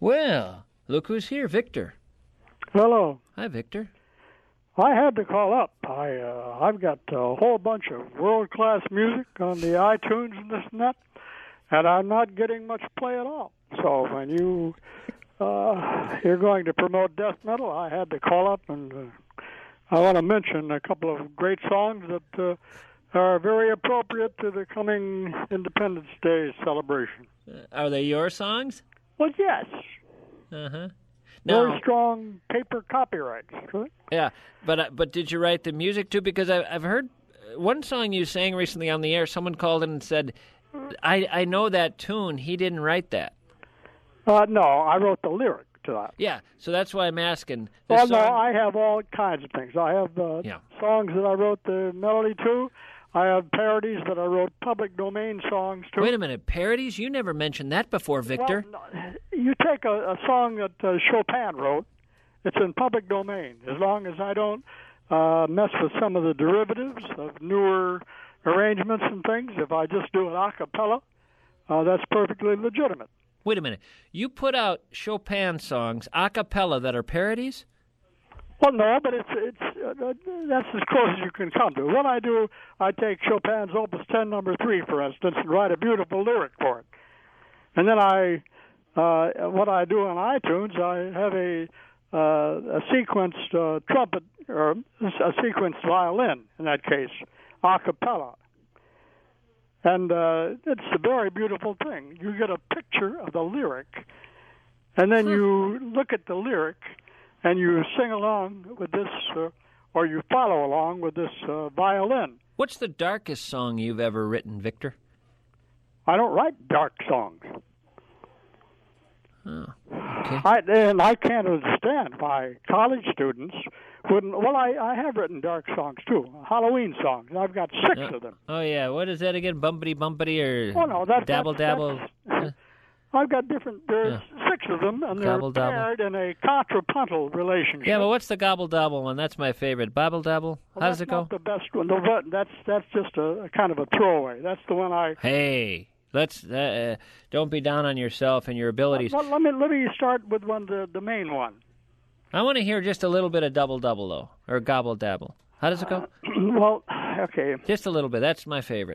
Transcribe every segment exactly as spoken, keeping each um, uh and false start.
Well, look who's here, Victor. Hello. Hi, Victor. I had to call up. I uh, I've got a whole bunch of world-class music on the iTunes and this and that, and I'm not getting much play at all. So when you uh, you're going to promote death metal, I had to call up, and uh, I want to mention a couple of great songs that uh, are very appropriate to the coming Independence Day celebration. Uh, are they your songs? Well, yes. Uh-huh. Very Now, strong paper copyrights. Correct? yeah, but uh, but did you write the music too? Because I, I've heard one song you sang recently on the air. Someone called in and said, "I I know that tune. He didn't write that." Uh, no, I wrote the lyric to that. Yeah, so that's why I'm asking. This Well, song, no, I have all kinds of things. I have uh, Yeah. songs that I wrote the melody to. I have parodies that I wrote public domain songs to. Wait a minute, parodies? You never mentioned that before, Victor. Well, no, you take a, a song that uh, Chopin wrote, it's in public domain, as long as I don't uh, mess with some of the derivatives of newer arrangements and things. If I just do it a cappella, uh, that's perfectly legitimate. Wait a minute. You put out Chopin songs a cappella that are parodies? Well, no, but it's it's uh, that's as close as you can come to. What I do, I take Chopin's Opus ten, Number Three, for instance, and write a beautiful lyric for it, and then I, uh, what I do on iTunes, I have a uh, a sequenced uh, trumpet or a sequenced violin in that case, a cappella, and uh, it's a very beautiful thing. You get a picture of the lyric, and then you look at the lyric. And you sing along with this, uh, or you follow along with this uh, violin. What's the darkest song you've ever written, Victor? I don't write dark songs. Oh, okay. I, and I can't understand why college students wouldn't. Well, I, I have written dark songs too, Halloween songs. I've got six Uh, of them. Oh, yeah. What is that again? Bumpity Bumpity or Oh no, that's Dabble that's, Dabble? That's, Uh, I've got different. There's Yeah. six of them, and they're Gobble, dabble. paired in a contrapuntal relationship. yeah, but what's the Gobble Dabble one? That's my favorite. Bobble Dabble? Well, How does that's it go? not the best one. The, that's that's just a, a kind of a throwaway. That's the one I. Hey, let's uh, uh, don't be down on yourself and your abilities. Well, let me let me start with one the the main one. I want to hear just a little bit of Double Double, though, or Gobble Dabble. How does it go? Well, okay. Just a little bit. That's my favorite.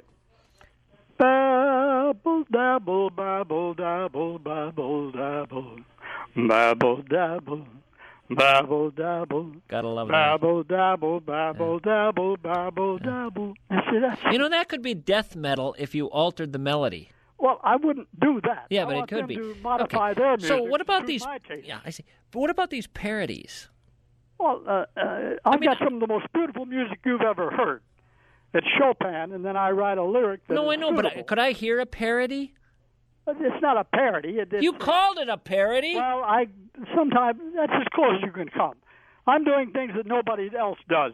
Babble dabble, babble dabble, babble dabble, babble dabble, babble dabble, Gotta love that. babble dabble, babble dabble, babble dabble. You see that? You know, that could be death metal if you altered the melody. Well, I wouldn't do that. Yeah, I but it want could them be. To modify Okay. their music. So what to about suit these? my taste. Yeah, I see. But what about these parodies? Well, uh, uh, I've mean, got some of the most beautiful music you've ever heard. It's Chopin, and then I write a lyric that No, is I know, but I, suitable. could I hear a parody? It's not a parody. It, it's, You called it a parody. Well, I sometimes that's as close as you can come. I'm doing things that nobody else does.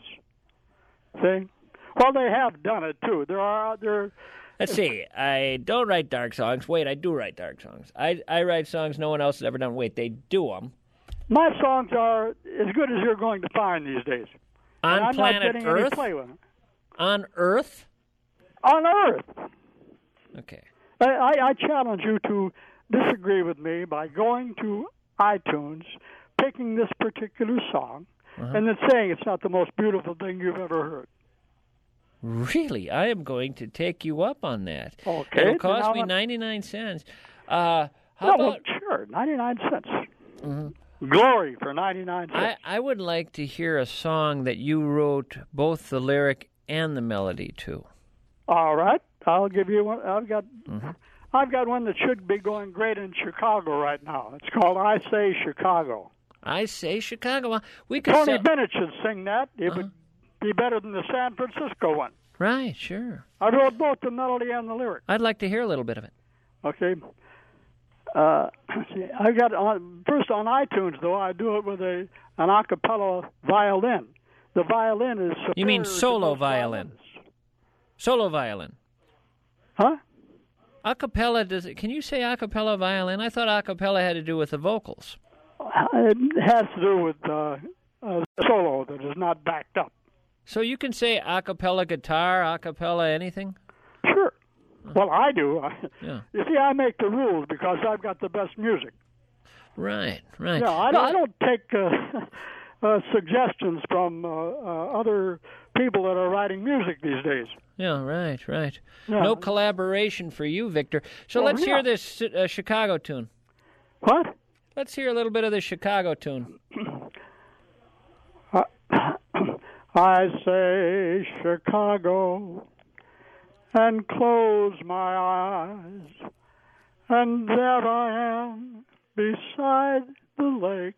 See? Well, they have done it too. There are there. Let's see. I don't write dark songs. Wait, I do write dark songs. I I write songs no one else has ever done. Wait, they do them. My songs are as good as you're going to find these days. On and I'm planet not getting Earth? Any play with them. On Earth? On Earth. Okay. I, I, I challenge you to disagree with me by going to iTunes, picking this particular song, Uh-huh. and then saying it's not the most beautiful thing you've ever heard. Really? I am going to take you up on that. Okay, It'll then cost I'll- me ninety-nine cents. Uh, how No, about... well, sure, ninety-nine cents. Mhm. Glory for ninety-nine I, cents. I would like to hear a song that you wrote both the lyric and the melody to. All right, I'll give you one. I've got, Mm-hmm. I've got one that should be going great in Chicago right now. It's called "I Say Chicago." I say Chicago. Well, we could Tony say... Bennett should sing that. It Uh-huh. would be better than the San Francisco one. Right, sure. I wrote both the melody and the lyric. I'd like to hear a little bit of it. Okay. Uh, see, I've got on, first on iTunes though. I do it with a an a cappella violin. The violin is You mean superior to solo most violin? violins. Solo violin. Huh? A cappella, does it, can you say a cappella violin? I thought a cappella had to do with the vocals. It has to do with uh, a solo that is not backed up. So you can say a cappella guitar, a cappella anything? Sure. Well, I do. I, Yeah. You see, I make the rules because I've got the best music. Right, right. Yeah, I, Well, I don't take uh, uh, suggestions from uh, uh, other people that are writing music these days. Yeah, right, right. Yeah. No collaboration for you, Victor. So Well, let's yeah. hear this uh, Chicago tune. What? Let's hear a little bit of the Chicago tune. I say Chicago and close my eyes, and there I am beside the lake,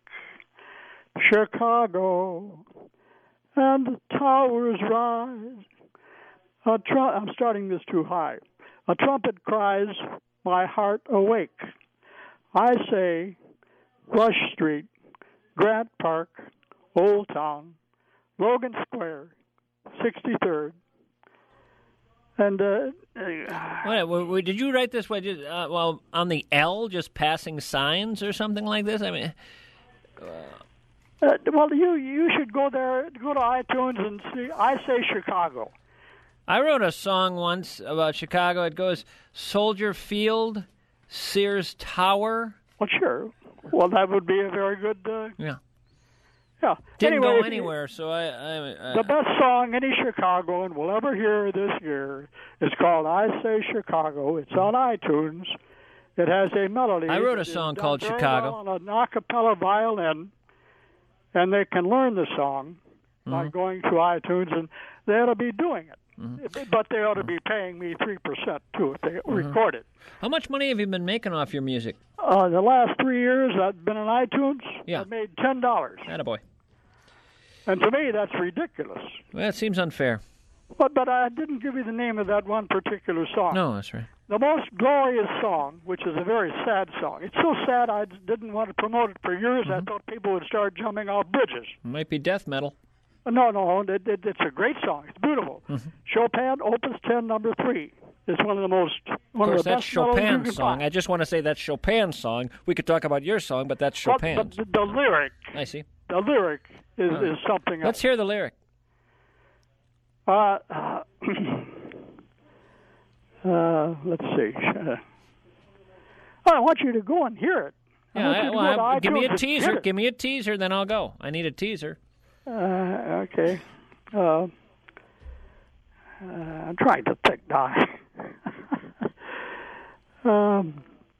Chicago, and the towers rise. A tru- I'm starting this too high. A trumpet cries, my heart awake. I say Rush Street, Grant Park, Old Town, Logan Square, sixty-third. And uh, Wait, wait, wait, did you write this? What, just, uh, well, on the L, just passing signs or something like this? I mean, uh, well, you you should go there, go to iTunes and see. I say Chicago. I wrote a song once about Chicago. It goes Soldier Field, Sears Tower. Well, sure. Well, that would be a very good. Uh, Yeah. yeah. Didn't anyway, go if you- anywhere, so I. I, I The best song any Chicagoan will ever hear this year is called I Say Chicago. It's on iTunes. It has a melody. I wrote a that is song done called very Chicago. well on an a cappella violin, and they can learn the song by Mm-hmm. going to iTunes, and they ought to be doing it. Mm-hmm. But they ought to be paying me three percent, too, if they record it. How much money have you been making off your music? Uh, the last three years I've been on iTunes, Yeah. I've made ten dollars. Attaboy. And to me, that's ridiculous. Well, that seems unfair. But but I didn't give you the name of that one particular song. No, that's right. The most glorious song, which is a very sad song. It's so sad I didn't want to promote it for years. I thought people would start jumping off bridges. It might be death metal. No, no, it, it, it's a great song. It's beautiful. Chopin, Opus ten, number three. It's one of the most one Of of, course, the that's best melodies you Chopin's can song. find. I just want to say that's Chopin's song. We could talk about your song, but that's But, Chopin's. but the, the lyric, I see. the lyric is, All right. is something else. Let's hear the lyric. Uh, uh, uh, let's see. I want you to go and hear it. I Yeah, want I, you to well, go I- to give me iTunes a and teaser. get it. Give me a teaser, then I'll go. I need a teaser. Uh, okay. Uh, uh, I'm trying to think now. um,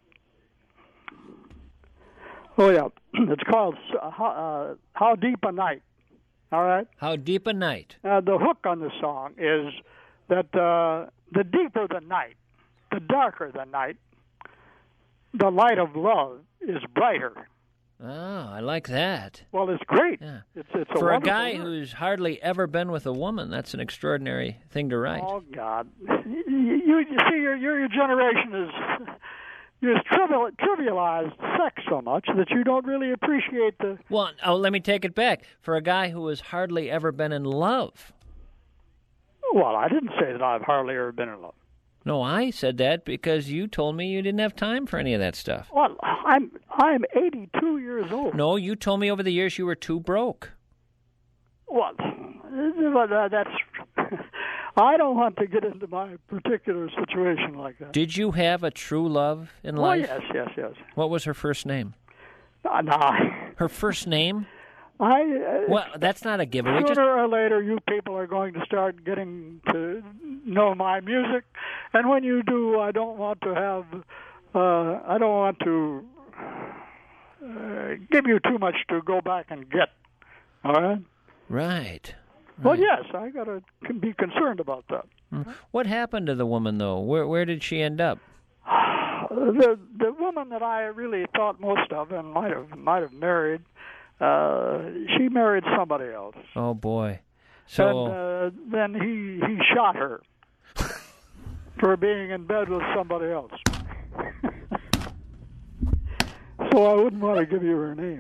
oh, yeah. It's called uh, How, uh, How Deep a Night. All right? How Deep a Night. Uh, the hook on the song is that uh, the deeper the night, the darker the night, the light of love is brighter. Oh, I like that. Well, it's great. Yeah. It's, it's a For a wonderful guy lyric. who's hardly ever been with a woman, that's an extraordinary thing to write. Oh God! You, you, you see, your, your your generation is you trivial, trivialized sex so much that you don't really appreciate the. Well, oh, let me take it back. For a guy who has hardly ever been in love. Well, I didn't say that I've hardly ever been in love. No, I said that because you told me you didn't have time for any of that stuff. Well, I'm I'm eighty-two years old. No, you told me over the years you were too broke. Well, uh, that's. I don't want to get into my particular situation like that. Did you have a true love in Oh life? yes, yes, yes. What was her first name? Uh, no, Her first name? I. Uh, Well, that's not a giveaway. Sooner Just or later, you people are going to start getting to know my music, and when you do, I don't want to have, uh, I don't want to uh, give you too much to go back and get. All right. right. Well, yes, I gotta be concerned about that. What happened to the woman, though? Where where did she end up? The the woman that I really thought most of and might have might have married, uh, she married somebody else. Oh boy. So And uh, then he, he shot her for being in bed with somebody else. So I wouldn't want to give you her name.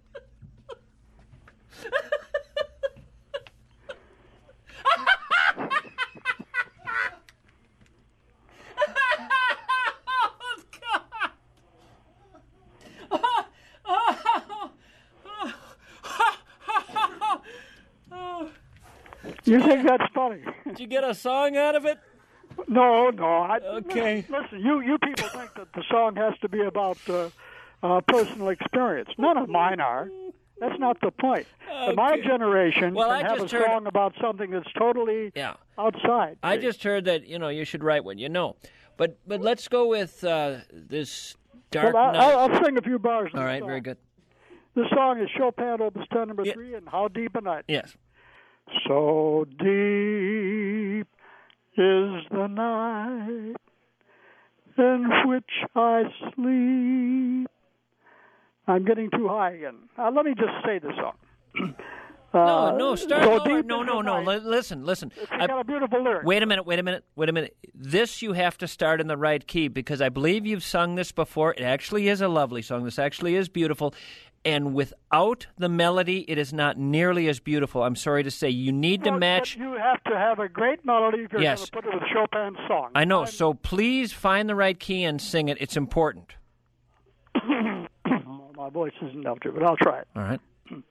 You think that's funny? did you get a song out of it? No, no. I, Okay. Listen, you, you people think that the song has to be about uh, uh, personal experience. None of mine are. That's not the point. Okay. My generation Well, can I have a just heard- song about something that's totally Yeah. outside. I just heard that, you know, you should write what you know. But but let's go with uh, this Dark well, I, Night. I'll, I'll sing a few bars. All right, very good. The song is Chopin Opus ten, number Yeah. three, and How Deep a Night. Yes. So deep is the night in which I sleep. I'm getting too high again. Uh, let me just say the song. Uh, No, no, start so lower. deep No, is no, the no. night. Li- listen, listen. It's I- got a beautiful lyric. Wait a minute, wait a minute, wait a minute. This you have to start in the right key because I believe you've sung this before. It actually is a lovely song. This actually is beautiful. And without the melody, it is not nearly as beautiful. I'm sorry to say. You need to Well, match. But you have to have a great melody if you're Yes. going to put it with Chopin's song. I know. So please find the right key and sing it. It's important. Well, my voice isn't up to it, but I'll try it. All right.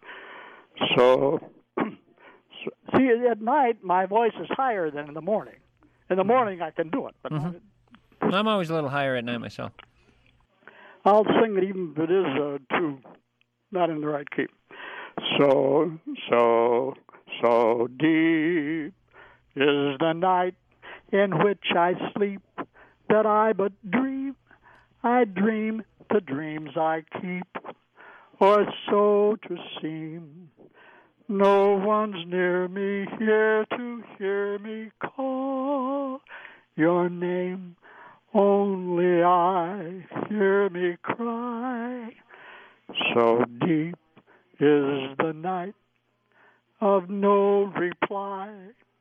So, so, see, at night, my voice is higher than in the morning. In the morning, I can do it, but Mm-hmm. I'm always a little higher at night myself. I'll sing it even if it is uh, too, not in the right key. So, so, so deep is the night in which I sleep that I but dream. I dream the dreams I keep, or so to seem. No one's near me here to hear me call your name. Only I hear me cry. So deep is the night of no reply,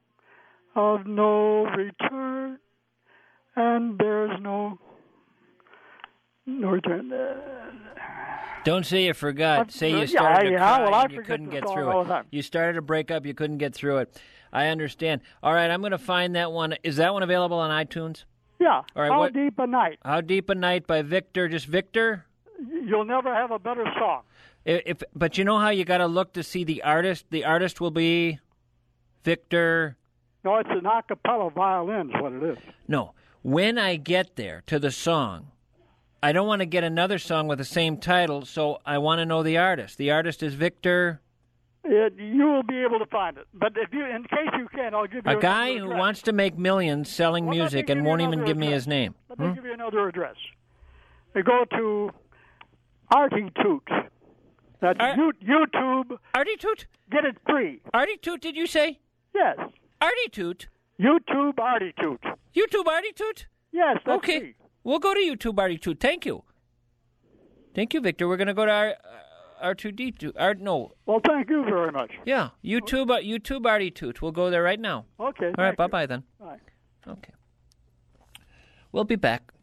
of no return, and there's no no return. Don't say you forgot. Say you yeah, started to yeah, cry well, I and you forget couldn't the get song through all it. the time. You started to break up, you couldn't get through it. I understand. All right, I'm going to find that one. Is that one available on iTunes? Yeah. All right, How what- Deep a Night. How Deep a Night by Victor, just Victor? You'll never have a better song. If, if But you know how you got to look to see the artist? The artist will be Victor. No, it's an a cappella violin is what it is. No. When I get there to the song, I don't want to get another song with the same title, so I want to know the artist. The artist is Victor. It, you will be able to find it. But if you, in case you can, I'll give you A guy another who address. wants to make millions selling Well, let me music give and you won't even another give me address. his name. Let me Hmm? give you another address. You go to Artie Toot. That's Ar- you, YouTube. Artie Toot? Get it free. Artie Toot, did you say? Yes. Artie Toot? YouTube Artie Toot. YouTube Artie Toot? Yes, that's Okay. free. We'll go to YouTube Artie Toot. Thank you. Thank you, Victor. We're going to go to our R two D two. Our, no. Well, thank you very much. Yeah. YouTube, uh, YouTube Artie Toot. We'll go there right now. Okay. All right. Bye-bye then. Bye. Okay. We'll be back.